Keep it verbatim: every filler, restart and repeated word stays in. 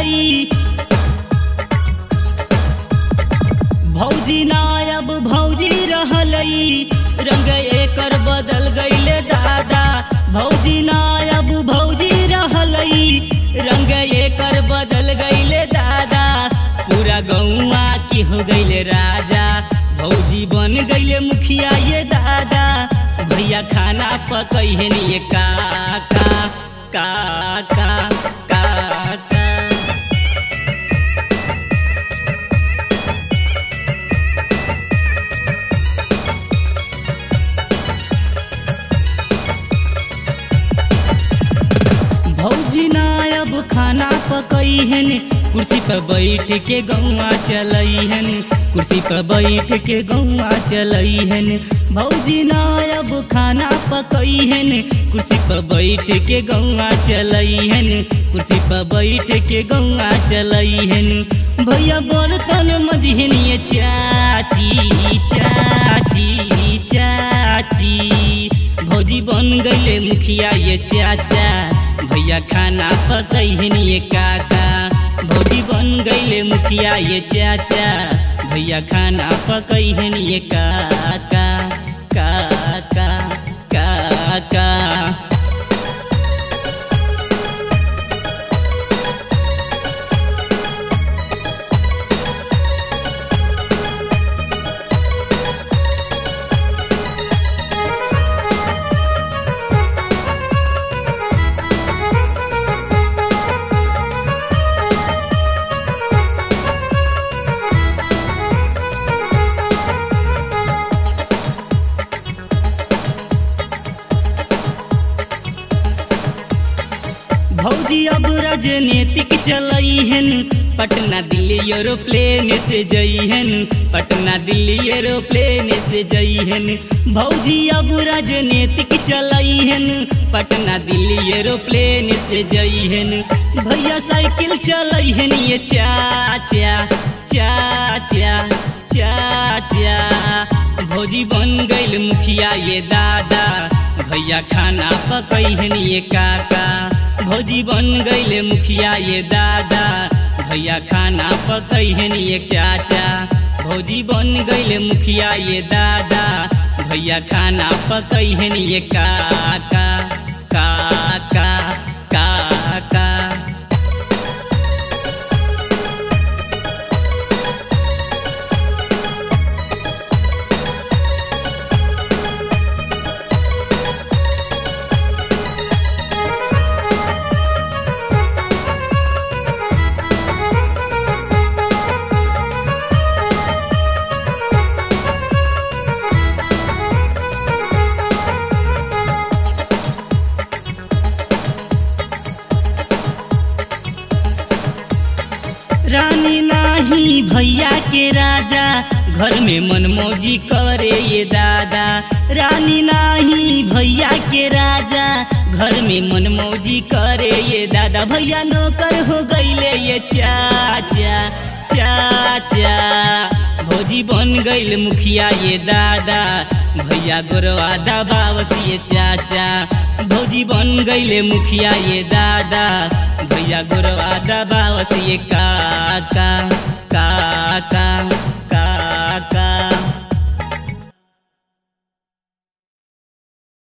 रहलई। भौजी नायब भौजी रहलई, रंग एकर बदल गईले दादा। भौजी नायब भौजी रहलई, रंग एकर बदल गईले दादा। पूरा गौवा की हो गईले राजा, भौजी बन गईले मुखिया ये दादा। भैया खाना पकैहन ये काका काका काका। भौजी नायब खाना पकैहन, कुर्सी पर बैठ के गौवा चलैहन। कुर्सी पर बैठ के गौवा चलैहन। भौजी नायब खाना पकैहन, कुर्सी पर बैठ के गौवा चलैहन। कुर्सी पर बैठ के गौवा चलैहन। भैया बर्तन मजहन ये चाची चाची चाची। भौजी बन गईले मुखिया ये चाचा, भैया खाना पकैहन ये काका। भौजी बन गईले मुखिया ये चाचा, भैया खाना पकैहन ये काका काका काका। भौजी अब राजनीतिक चलैहन, पटना दिल्ली एरोप्लेन से जइहन। पटना दिल्ली एरोप्लेन से जइहन। भौजी अब राजनीतिक चलैहन, पटना दिल्ली एरोप्लेन से जइहन। भैया साइकिल चलैहन ये चाचा चाचा चाचा। भौजी बन गईल मुखिया ये दादा, भैया खाना पकैहन ये काका। भौजी बन गईले मुखिया ये दादा, भैया खाना पकैहन ये चाचा। भौजी बन गईले मुखिया ये दादा, भैया खाना पकैहन ये काका काका काका। रानी नाही भैया के राजा, घर में मनमौजी करे ये दादा। रानी नाही भैया के राजा, घर में मनमौजी करे ये दादा। भैया नौकर हो गईले ये चाचा चाचा। भौजी बन गईल मुखिया ये दादा, भैया गोरवा दबावस ये चाचा। भौजी बन गईले मुखिया ये दादा, भैया गोरवा दबावस ये काका।